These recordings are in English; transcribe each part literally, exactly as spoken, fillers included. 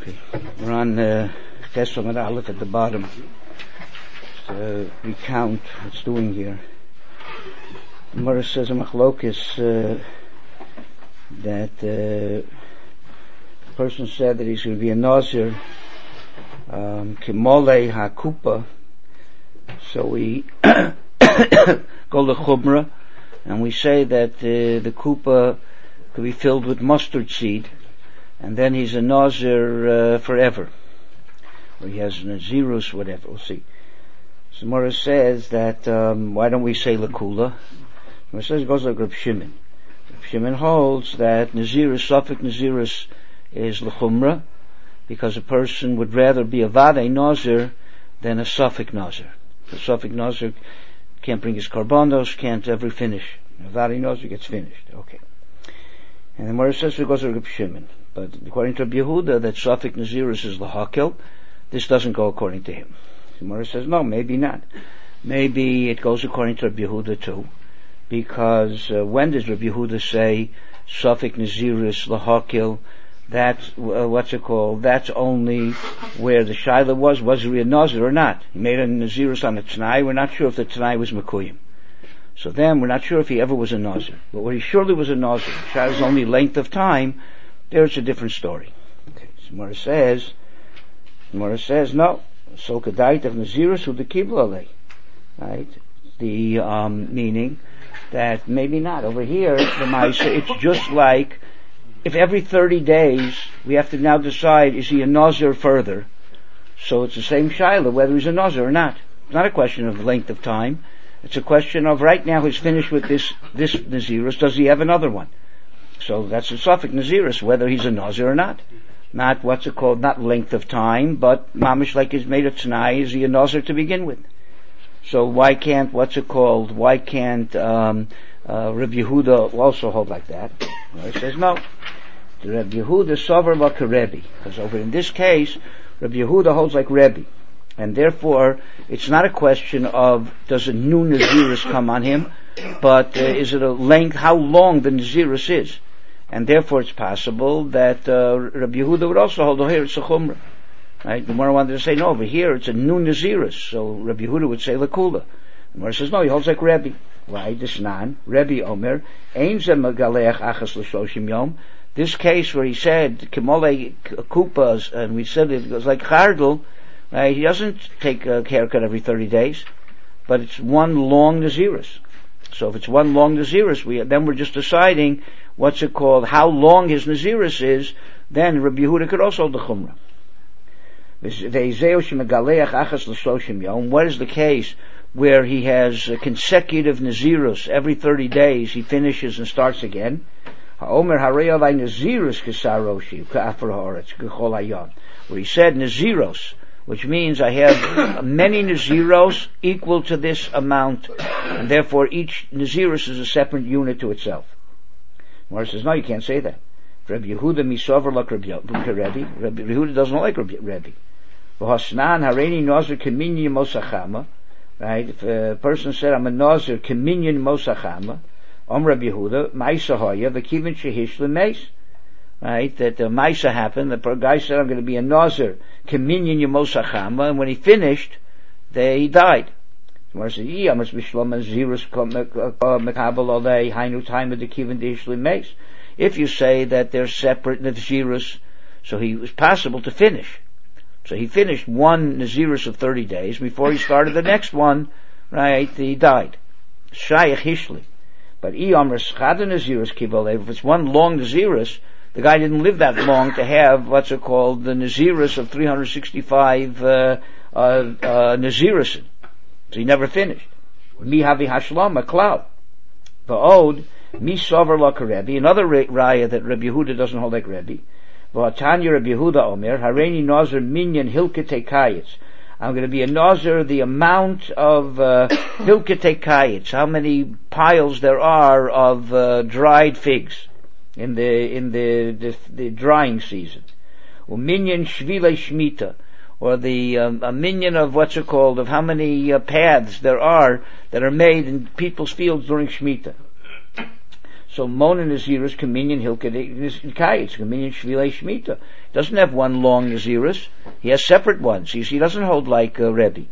Okay. We're on uh, Chesed Aleph at the bottom. Uh, recount what's doing here. The Gemara says in Machlokes uh, that uh, the person said that he's going to be a Nazir, Kimolei um, HaKupa. So we go to Chumrah, and we say that uh, the Kupa could be filled with mustard seed, and then he's a Nazir uh, forever. Or he has Nazirus, whatever, we'll see. So Mora says that, um, why don't we say Lakula? Mora says it goes like Reb Shimon. Reb Shimon holds that Nazirus, Safek Nazirus, is L'chumra, because a person would rather be a Vadei Nazir than a Safek Nazir. The Safek Nazir can't bring his Karbanos, can't ever finish. A Vadei Nazir gets finished. Okay. And the Mora says it goes like Reb Shimon. But according to Rabbi Yehuda, that Safek Nazirus is L'hakel, this doesn't go according to him. The Mora says, no, maybe not. Maybe it goes according to Rabbi Yehuda too, because uh, when does Rabbi Yehuda say Safek Nazirus L'hakel? That's uh, what's it called? That's only where the Shaila was. Was he a Nazir or not? He made a Nazirus on the Tanai. We're not sure if the Tanai was Mekuyim. So then we're not sure if he ever was a Nazir. But when he surely was a Nazir, Shaila's only length of time, there it's a different story. Okay, so Mora says, Mora says, no. So kadait of Nazirus who the Kibla, right? The um, meaning that maybe not. Over here, the Maisa, it's just like if every thirty days we have to now decide, is he a Nazir further? So it's the same Shaila whether he's a Nazir or not. It's not a question of length of time. It's a question of right now he's finished with this this Nazirus. Does he have another one? So that's a Safek Nazirus, whether he's a Nazir or not. Not what's it called, not length of time, but mamish like he's made a Tanai, is he a Nazir to begin with? So why can't, what's it called, why can't um, uh, Rabbi Yehuda also hold like that? Well, he says no. The Rabbi Yehuda sover like a Rebbe, because over in this case, Rabbi Yehuda holds like Rebbe. And therefore, it's not a question of does a new Nazirus come on him, but uh, is it a length, how long the Nazirus is. And therefore it's possible that uh, Rabbi Yehuda would also hold, oh here it's a Chumrah. Right? The Gemara wanted to say, no, over here it's a new Nazirus. So Rabbi Yehuda would say Lakula. The Gemara says, no, he holds like Rebbe. Why? This nan, Rebbe Omer, Ein ze megaleach achas l'shoshim yom. This case where he said, Kimole Kupas, and we said it goes like Chardal, right? He doesn't take a haircut every thirty days, but it's one long Nazirus. So if it's one long Nazirus, we, then we're just deciding, what's it called, how long his Nazirus is, then Rabbi Yehuda could also hold the Chumrah. What is the case where he has consecutive Nazirus, every thirty days he finishes and starts again? Where he said Naziros, which means I have many Naziros equal to this amount, and therefore each Nazirus is a separate unit to itself. Mora says, no, you can't say that. Rabbi Yehuda misover like Rabbi Rebbe. Rabbi Yehuda doesn't like Rabbi Rebbe. V'hasnan hareini nazir keminyan mosachama. Right? If a person said, I'm a nazir keminyan mosachama, Om Rabbi Yehuda, Maisa hoya, v'kivin shehish l'meis. Right? That the uh, Maisa happened, the guy said, I'm going to be a nazir keminyan yemosachama, and when he finished, they, he died. Mora says, yeah, must be shlom Nazirus mekabel olei hainu time of the kivin dehish l'meis. If you say that they're separate Nazirus, so he was possible to finish. So he finished one Nazirus of thirty days before he started the next one, right? He died. Shayach hishli. But if it's one long Nazirus, the guy didn't live that long to have what's it called, the Nazirus of three hundred sixty-five uh, uh, uh, Nazirus. So he never finished. Mi havi hashlam, a cloud. Va'od, mi sover like a Rebbe. Another raya that Rabbi Yehuda doesn't hold like Rebbe. Va'atanya Rabbi Yehuda omer, hareini nazir minyan hilkete kayitz. I'm going to be a nazir, the amount of uh, hilkete kayitz, how many piles there are of uh, dried figs in the in the the, the drying season. Uminyan shvile shmita, or the um, a minion of what's it called, of how many uh, paths there are that are made in people's fields during Shemitah. So Mona Nazirus, Kaminyan Hilkid Kayitz, Kaminyan Shvilei Shemitah. He doesn't have one long Nazirus. He has separate ones. You see, he doesn't hold like uh, Rebbe.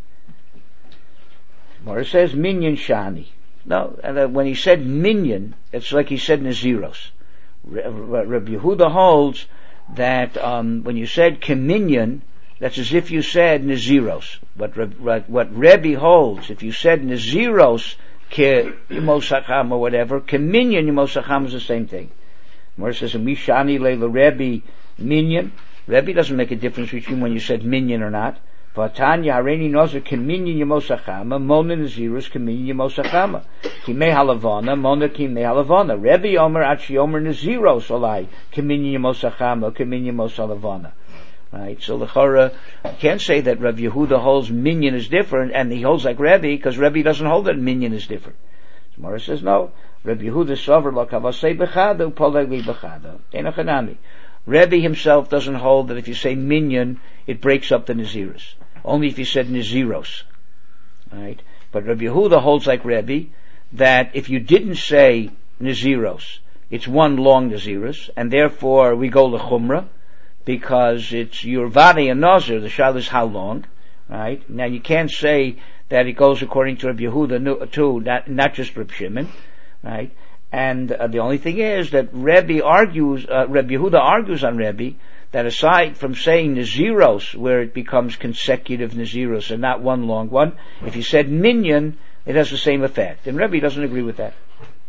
Mora says Minyan Shani. No, and uh, when he said Minyan, it's like he said Naziros. Rabbi Yehuda holds that um, when you said Kaminyan, that's as if you said Naziros. What, what, what Rebbe holds, if you said Naziros, Ke Yimosacham or whatever, Kaminyan Yimosacham is the same thing. Mora says, Mishani Leila Rebbe Minyan. Rebbe doesn't make a difference between when you said Minyan or not. Vatanya Hareni Nozer Kaminyan Yimosachama, Mona Nazirus Kaminyan Yimosachama. Kimei Halavana, Mona Kimei Halavana. Rebbe Omer Achi Omer Naziros Olai, Kaminyan Yimosachama, Kaminyan Yimosalavana. Right, so the Chora can't say that Rabbi Yehuda holds Minyan is different, and he holds like Rebbe, because Rebbe doesn't hold that Minyan is different. So Mora says no. Rabbi Yehuda sover lo kavasei bechada upolegli bechada. Enochanami. Rebbe himself doesn't hold that if you say Minyan, it breaks up the Naziris. Only if you said Naziros. Right? But Rabbi Yehuda holds like Rebbe, that if you didn't say Naziros, it's one long Naziris, and therefore we go l'chumrah, because it's your vadi and nazir. The shal is how long, right? Now you can't say that it goes according to Rabbi Yehuda too, not, not just Reb Shimon, right? And uh, the only thing is that Rebbe argues, uh, Rabbi Yehuda argues on Rebbe that aside from saying Naziros, where it becomes consecutive Naziros and not one long one, if you said Minyan, it has the same effect. And Rebbe doesn't agree with that.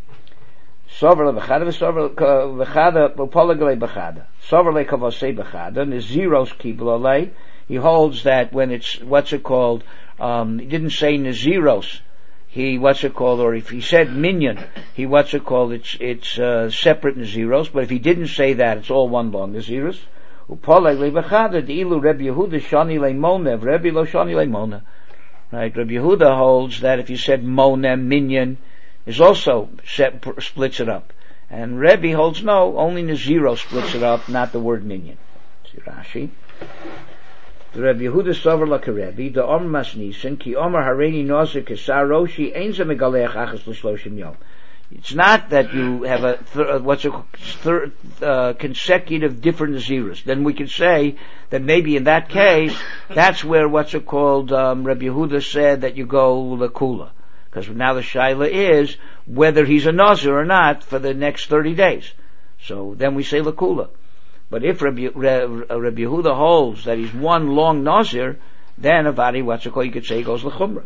Sover levachada v'sover v'chada v'polagalei b'chada. Sover lekavosei b'chada. Naziros kiblalei. He holds that when it's, what's it called, um, he didn't say Naziros. He, what's it called, or if he said Minyan, he, what's it called, it's, it's, uh, separate Naziros, but if he didn't say that, it's all one long Naziros. Upolegli b'chada, di'ilu Rebbe Yehuda shani le'mona, Rebbe lo shani le'mona. Right, Rebbe Yehuda holds that if you said Mona, Minyan, is also set, splits it up. And Rebbe holds no, only Naziro splits it up, not the word Minyan. See Rashi. The Rebbe Yehuda sover like a Rebbe, the Omer Masnisen, ki Omer Hareni Nozer Kesar Roshi, Einza Megaleach Achas L'Shloshim Yom. It's not that you have a, th- what's a th- uh, consecutive different Naziros. Then we could say that maybe in that case, that's where what's it called, um, Rebbe Yehuda said that you go L'Kula. Because now the shaila is whether he's a nazir or not for the next thirty days. So then we say lakula. But if Rabbi, Rabbi Yehuda holds that he's one long nazir, then avadi what's it called? You could say he goes lechumra.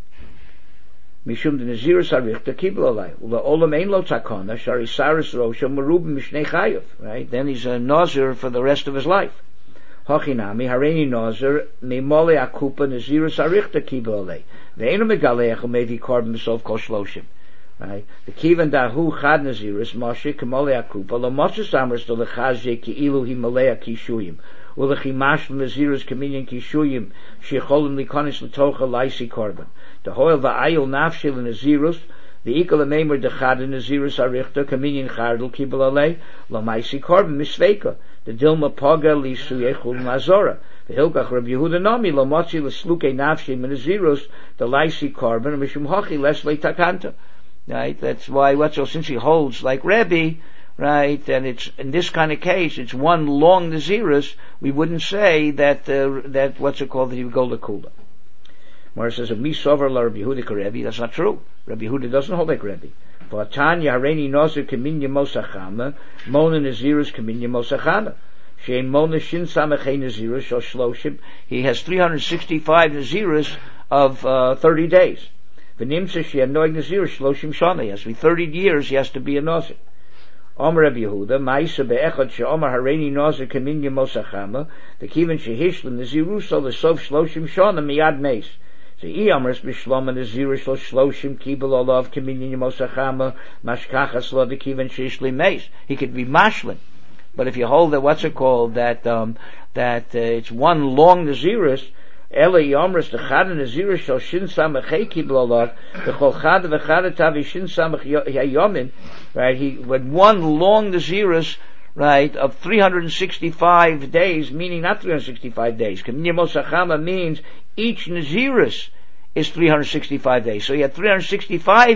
Mishum de nazir sarich to kibul alay. U'la'olam ein lo tzakona shari saris rosha merub mishnei chayav. Right? Then he's a nazir for the rest of his life. Hachinami hareni nazir meimole akupa nazir sarich to kibul alay. Ve'enu megaleach u'mevi korban b'sof kol shloshim. Right? The kivan dahu chad naziris moshe k'molei akupa lo moshe samers to lechazye ki'ilu hi molei kishuyim u'lechimash naziris kaminyan kishuyim shecholim likonis l'tocha laisi korban the hoil va'ayil nafshil nazirus the ikal ameimer dechad naziris arichta kaminyan chardel kibel alei lo maisi korban misveika the dilma poga lisuyechul mazora the hilkach Rabbi Yehuda nami lo motzi l'sluke nafshi menazirus the laisi korban mishum hachi leslei takanta. Right, that's why what's so since he holds like Rebbe, right, and it's in this kind of case it's one long Nazirus, we wouldn't say that uh, that what's it called that he would go Lakula. Mara says mi sover la Rabbi Yehuda Rebbe, that's not true. Rabbi Yehuda doesn't hold like Rebbe. But Tanya Hareni Nazir Kaminya Mosachama, Mona Nazirus Kaminya Mosachana. She Mona Shin Samachay Nazirus or Shloshim. He has three hundred sixty-five Nazirus of uh, thirty days. V'nimsa she had noig nazir shloshim shana. He has to be thirty years. He has to be a nazir. Omer Rabbi Yehuda ma'isa be'echad she'omer hareni nazir kaminya mosachama. The kiven shehish l'naziruso l'sof shloshim shana miyad meis. So I amers b'shloma nazir shlo shloshim kibel olav kaminya mosachama mashkachas lo the kiven shehish meis. He could be mashlin. But if you hold that, what's it called, that um, that uh, it's one long nazirus. Ela yomres the chad nazirus shel shin samach kibel olav the chol chad v'chad tavi shin samach yayomin. Right, he with one long nazirus, right, of three hundred sixty-five days, meaning not three hundred sixty-five days. Kaminya mosachama means each nazirus is three hundred sixty-five days. So he had three hundred sixty-five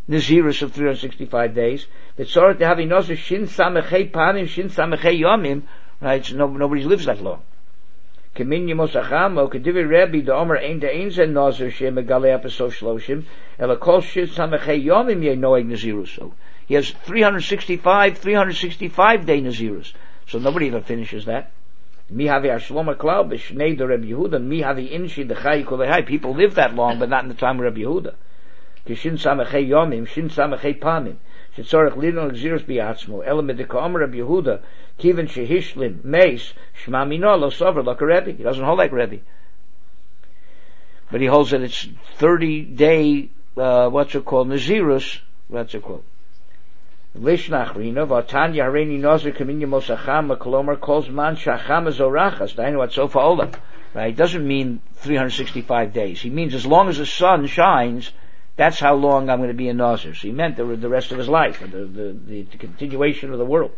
Nazirus of three hundred sixty-five days. The tzorah to having Nazir shin samechei panim, shin samechei yomim, right? So no, nobody lives that long. Kemin yimosacham, o kedivi Rebbe, the Omer ein de ein zen Nazir shem megalei apesov shloshim, ela kol shin samechei yomim ye noeg Nazirus. So he has three hundred sixty-five, three hundred sixty-five day Nazirus. So nobody even finishes that. Mi havi Ashloma Klau b'shnei de Rebbe Yehuda. Mi havi inshi dechai kolehai. People live that long, but not in the time of Rebbe Yehuda. Kishin samechei yomim, shin samechei pamim. Shetzorach lidon l'gzirus biatzmo. Elam edekaomer Rebbe Yehuda. Kiven shehishlim meis shma mino lo sover like a Rebbe. He doesn't hold like Rebbe, but he holds that it's thirty day. Uh, what's it called? Nazirus. What's it called? Lishnachrina v'atanya hareini nazir kaminya mosacham kolomer calls man shacham zorachas. Dainu at sofa olam. Right? It doesn't mean three hundred sixty-five days. He means as long as the sun shines, that's how long I'm going to be a nazir. So he meant the, the rest of his life, the, the, the, the continuation of the world.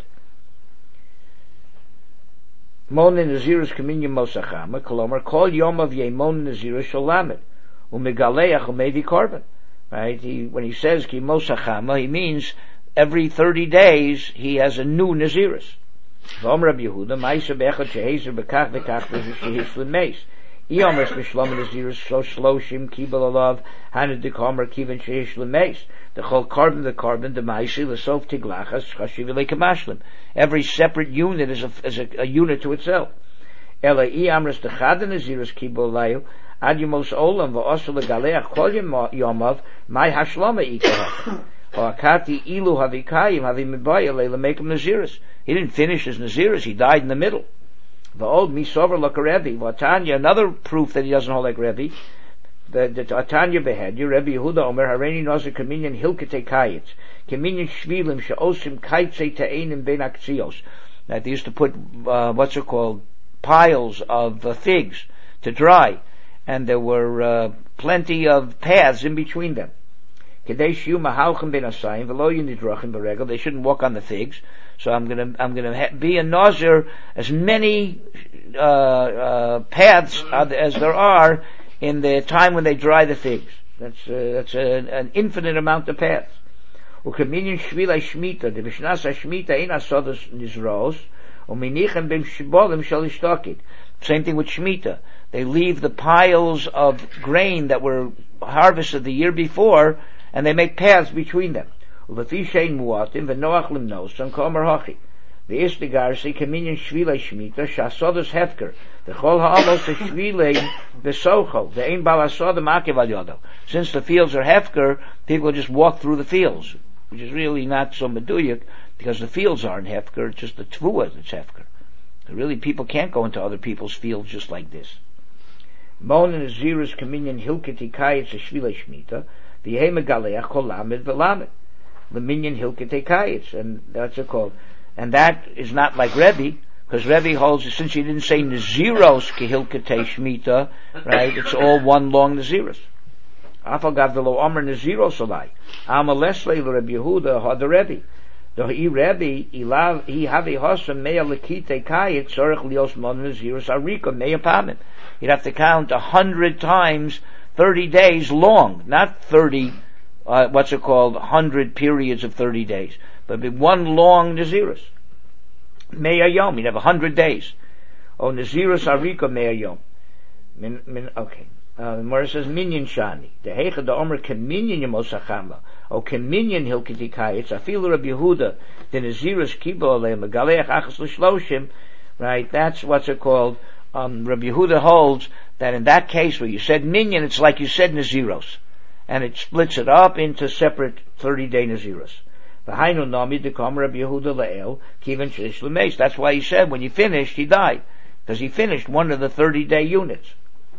Mon nazirus kaminya mosacham kolomer kol yom of yemon nazirus shalamet umegaleach umevi korban. Right? He, when he says ki mosachama, he means every thirty days he has a new Nazirus. V'om Rabbi Yehuda, ma'isa be'echad shehezer b'kach v'kach v'shehishlim meis. Iyomers mishlom Nazirus shloshim kibel alav haned dekomer kiven shehishlim meis. The whole carbon, the carbon, the ma'isi l'sof tiglachas chashiv le'kamashlim. Every separate unit is a, is a, a unit to itself. Ela iyamres dechad Nazirus kibel layu ad yomos olam v'osu legaleach kol yomav mai hashloma ikah. He didn't finish his Nazirus, he died in the middle. The old Misover like a Rebbe. Vatanya, another proof that he doesn't hold like Rebbe. The Atanya behead you, Rebbe Yehuda Omer, Hareini Nazir Kaminyan Hilkete Kayitz, Kaminyan Shvilim, Sheosim Kaitze Ta'enim Ben Akzios. That they used to put, uh, what's it called, piles of uh, figs to dry. And there were uh, plenty of paths in between them. They shouldn't walk on the figs. So I'm gonna, I'm gonna ha- be a nazir as many, uh, uh, paths as there are in the time when they dry the figs. That's, uh, that's a, an infinite amount of paths. Same thing with Shemitah. They leave the piles of grain that were harvested the year before, and they make paths between them. The Istigarsi Kaminyan Shvilei Shemitah Shasodas Hefker. The Chol Ha'amos Shvilei Besocho. The Ein Balasoda Makev Al Yodo. Since the fields are Hefker, people just walk through the fields, which is really not so meduyik, because the fields aren't Hefker, it's just the Tvua that's Hefker. Really, people can't go into other people's fields just like this. Mon and Nazirus Kaminyan Hilketi Kayitz Shvilei Shemitah. The Hemegaleach Kol Lamed V'Lamed. The Minyan Hilkete Kayitz, and that's it called. And that is not like Rebbe, because Rebbe holds, since he didn't say Naziros Kehilkete Shemitah, right, it's all one long Nazirus. Afagav V'lo Omer Naziros Olai. Amalesle Rebbe Yehuda Ha the Rebbe. The he Rebbe, Ilav, he have a Hosam Mea Lekite Kayitz, Sorech Lios Mon Naziros Arika Mea Pamim. You'd have to count a hundred times thirty days long, not thirty, uh, what's it called, hundred periods of thirty days, but be one long Nazirus. Mea Yom, you'd have a hundred days. Oh, Nazirus Arika Mea Yom. Min, min, okay. Uh, Mora says, Minyan Shani. The Heicha the Omer Keminyan Yemosachamba. Oh, Keminyan Hilkiti Kayitz. Afilu Rabbi Yehuda. The Nazirus Kibo Aleim. Galeach Achas L'Shloshim. Right, that's what's it called. Um, Rabbi Yehuda holds that in that case where you said minyan, it's like you said naziros, and it splits it up into separate thirty-day naziros. V'hainu nami dekam Rabbi Yehuda le'el kiven sheish l'meis. That's why he said when he finished, he died, because he finished one of the thirty-day units.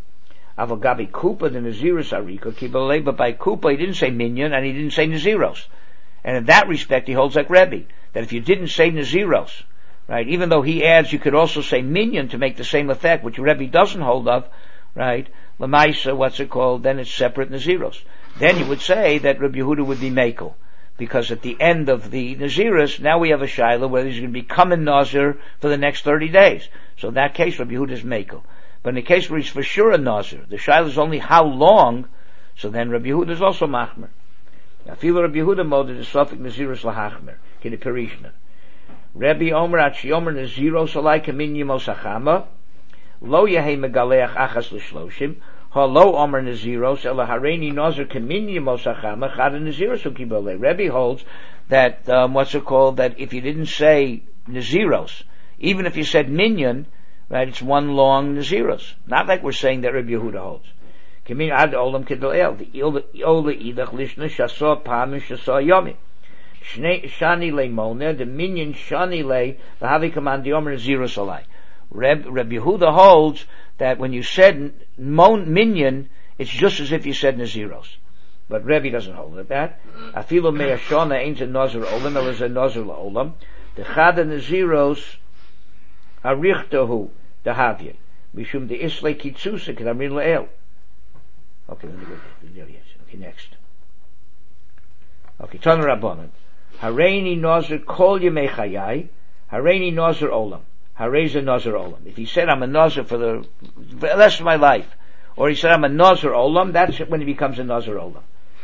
Avagabi kupa the naziros arika kibalei, but by kupa he didn't say minyan and he didn't say naziros, and in that respect he holds like Rebbe, that if you didn't say naziros, right, even though he adds you could also say minyan to make the same effect, which Rebbe doesn't hold of, right, Lamaisa, what's it called, then it's separate Naziros. Then you would say that Rabbi Yehuda would be Mekel, because at the end of the Naziros, now we have a Shaila where he's going to become a Nazir for the next thirty days. So in that case, Rabbi Yehuda is Mekel. But in the case where he's for sure a Nazir, the Shaila is only how long, so then Rabbi Yehuda is also Machmer. Afilu Rabbi Yehuda mode is Sofik Nazirus lahachmer. Kid Perishna. Rabbi Omer at Shiomer Naziros alai kamin yimosachama. Lo Yahei Megaleach Achas L'Shloshim. Lo Omer Naziros Ela Hareini Nazir kamin yimosachama. Chad Naziros ukibole. Rabbi holds that um, what's it called? That if you didn't say Naziros, even if you said minyan, right, it's one long Naziros. Not like we're saying that Rabbi Yehuda holds. Kamin ad olam kedol the ola idach lishna shasa pam shasa yomi. Shani le mona the minyan shani le v'havi command the omer Naziros alai. Reb Rabbi Yehuda holds that when you said mon, minyan, it's just as if you said Naziros. But Rebbe doesn't hold it that. Afilu me'ashona ain't a nazir olam, el is a nazir la'olam. The chada Naziros arichtahu the havye. Mishum de isle kitzusa kedamrin la'el. Okay, let me go. Okay, next. Okay, Tan Rabbanan. Hareini nazir kol yemei chayai. Hareini nazir olam. Hareza nazir olam. If he said I'm a nazir for the, for the rest of my life, or he said I'm a nazir olam, that's when he becomes a nazir olam.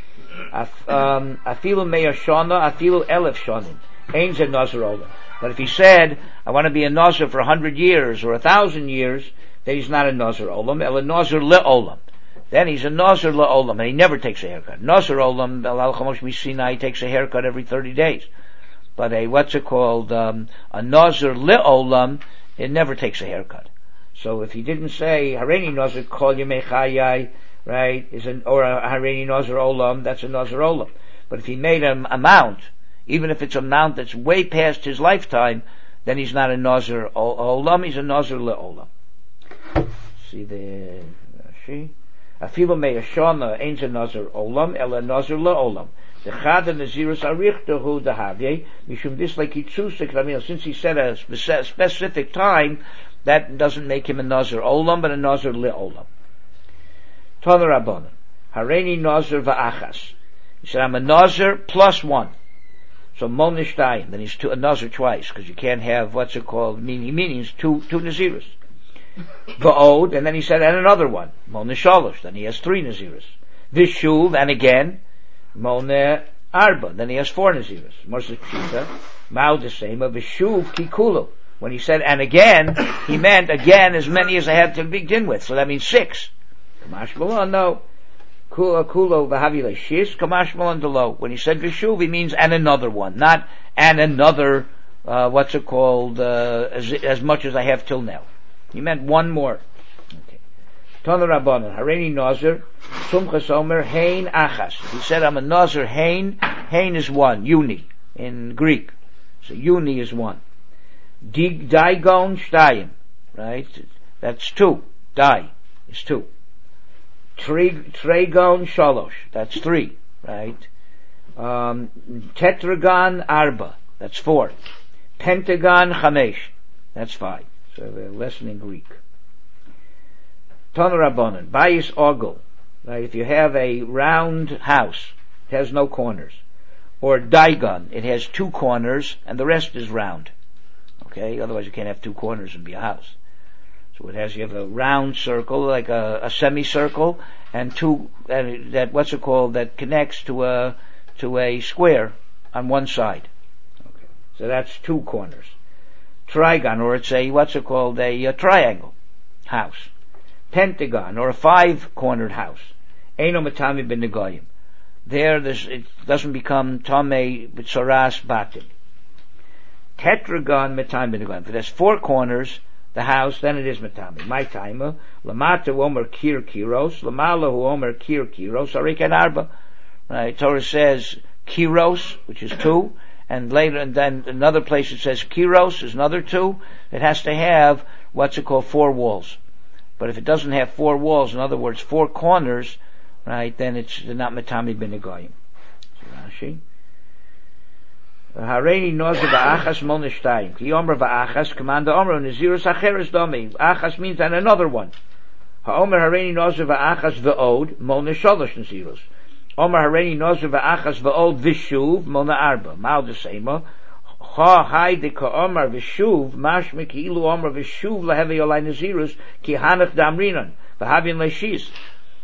Afilu me'er shana, afilu elef shanim. Ain't a nazir olam. But if he said I want to be a nazir for a hundred years or a thousand years, then he's not a nazir olam. El a nazir le'olam. Then he's a nazir le'olam, and he never takes a haircut. Nazir olam, al chamosh misina, he takes a haircut every thirty days. But a what's it called? Um, a nazir le'olam, it never takes a haircut. So if he didn't say hareini nazir kol yemei chayai, right, is an or a hareini nazir olam, that's a nazir olam. But if he made an amount, even if it's an amount that's way past his lifetime, then he's not a nazir olam, he's a nazir le'olam. See the she. Afilu me'ashana ain't a nazir olam, ela nazir le'olam. The chad and Nazirus arichtahu the havye mishum this like itzusik. I mean, since he said a spe- specific time, that doesn't make him a nazir olam, but a nazir le'olam. Tana Rabbanan. Hareini nazir va'achas. He said, I'm a nazir plus one. So monishtayim. Then he's two, a nazir twice, because you can't have what's it called? Meaning, meanings two two nazirus. Va'od, and then he said, and another one. Monishalosh. Then he has three nazirus. Vishuv, and again. Mone arba. Then he has four nazirus. Morsik pshita. Mao the same of Vishuv kikulu. When he said, and again, he meant again as many as I had to begin with. So that means six. Kamash Malon, no. Kulo v'havile shis, Kamash Malon delo. When he said Vishuv, he means and another one. Not and another, uh, what's it called, uh, as, as much as I have till now. He meant one more. Okay. Tana Rabbanan, Hareini Nazir, Sumchas Omer, Hein Achas. He said, I'm a Nazir, Hein. Hein is one, uni, in Greek. So uni is one. Dig, Daigon, Shtayim. Right? That's two. Dai is two. Tregon, Shalosh. That's three. Right? Um, tetragon, Arba. That's four. Pentagon, Chamesh. That's five. So a lesson in Greek. Tana Rabbanan, Bayis Ogel. Right, if you have a round house, it has no corners. Or Daigon, it has two corners and the rest is round. Okay, otherwise you can't have two corners and be a house. So it has, you have a round circle, like a, a semicircle, and two, and that, what's it called, that connects to a, to a square on one side. Okay, so that's two corners. Trigon, or it's a, what's it called, a, a triangle house. Pentagon, or a five-cornered house. Eino matami ben negoyim. There, this, it doesn't become tamei b'tzoras batim. Tetragon matami ben negoyim. If it has four corners, the house, then it is matami. My timer, lamata omer kir kiros, lamala hu omer kir kiros, ariken arba. Right, Torah says kiros, which is two, and later, and then another place it says kiros is another two. It has to have what's it called, four walls. But if it doesn't have four walls, in other words, four corners, right, then it's not matami ben negoyim. Rashi. Hareini nazir va'achas monishtayim. Ki omer va'achas, command the omer, nazirus acheres domi. Achas means and another one. Ha'omer hareini nazir va'achas va'od, mona shalosh nazirus. Omer hareini nazir va'achas va'od vishuv, mona arba. Ma'al desema. Ha hai de ka omer vishuv, mashme ki ilu omer vishuv lehevi olay nazirus, ki hanach damrinan, v'havin leishis.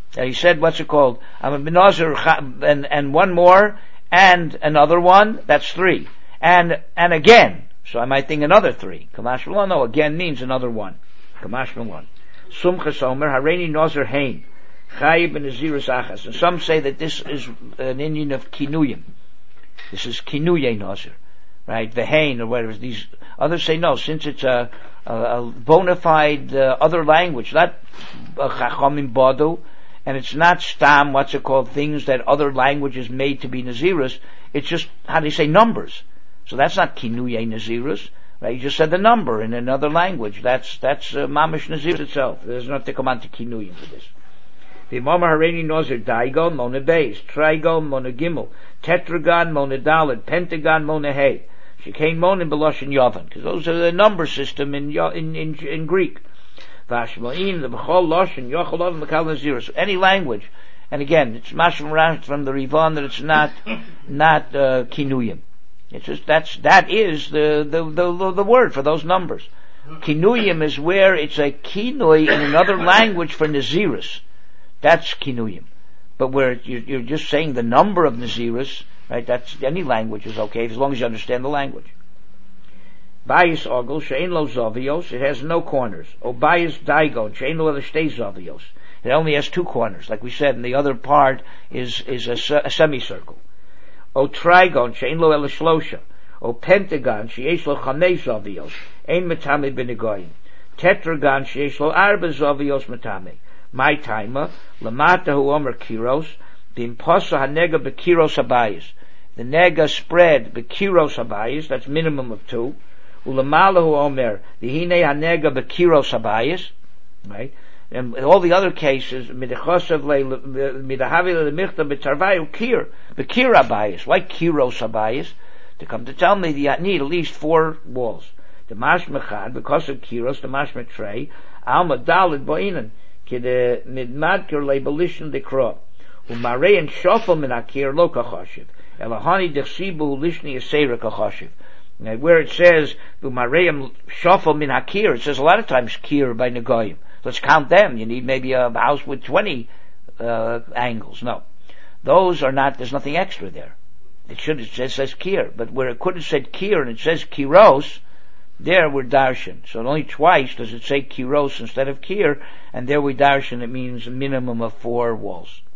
Now he said, what's it called? I'm a benazir, and, and one more, and another one, that's three. And, and again, so I might think another three. Kamash Malon, no, again means another one. Kamash Malon. Sumchas Omer, Hareini Nazir Hain. Chayib and Nazirus Achas. And some say that this is an Indian of Kinuyim. This is Kinuye Nazir. Right? The Hain or whatever. These others say no, since it's a, a, a bona fide uh, other language, not Chachamim Badu, and it's not Stam, what's it called, things that other languages made to be Nazirus. It's just, how do you say, numbers. So that's not Kinuye Nazirus. Right? You just said the number in another language. That's, that's, uh, Mamish Nazirus itself. There's not to come on to Kinuyim for this. V'imam hareini nazir daigon mona beis, trigon mona gimel, tetragon mona daled, pentagon mona hey. Shekain mona beloshin yovan, because those are the number system in in in, in Greek. Vashmain the b'chol loshin yochol of mekal nazirus. So any language, and again, it's mashma from the Rivan that it's not not uh, kinuyim. It's just that's that is the the the the word for those numbers. Kinuyim is where it's a kinui in another language for nazirus. That's kinuyim. But where you're, you're just saying the number of nazirus, right? That's any language is okay as long as you understand the language. Bayis ogel she'en lo zavios, it has no corners. O bayis daigon she'en lo shtei zavios, it only has two corners, like we said, and the other part is is a, a semicircle. O trigon she'en lo el shlosha, o pentagon she'esh lo chamesh zavios, ein metame b'negoyim. Tetragon she'esh lo arba zavios metame. My timer, lamata hu omer kiros, the imposa hanega bekiros habayis. The nega spread bekiros habayis, that's minimum of two. Ulamala hu omer, the hine hanega bekiros habayis, right? And in all the other cases, midechosav le, midahavi le michta betarvayu kir, bekir habayis. Why kiros habayis? To come to tell me that you need at least four walls. The mashmechad, because of kiros, the mashmetrei, alma dalid boinan. Kide midmadker labelishin dekro umarei and shofel min akir lo kachashiv elahani dechsibu lishni yasera kachashiv. Where it says umareim shofel min akir, it says a lot of times kir by negoyim. Let's count them. You need maybe a house with twenty uh, angles. No, those are not. There's nothing extra there. It should it says, says kir, but where it could have said kir and it says kiros, there we're darshan. So only twice does it say kiros instead of kir, and there we darshan it means a minimum of four walls.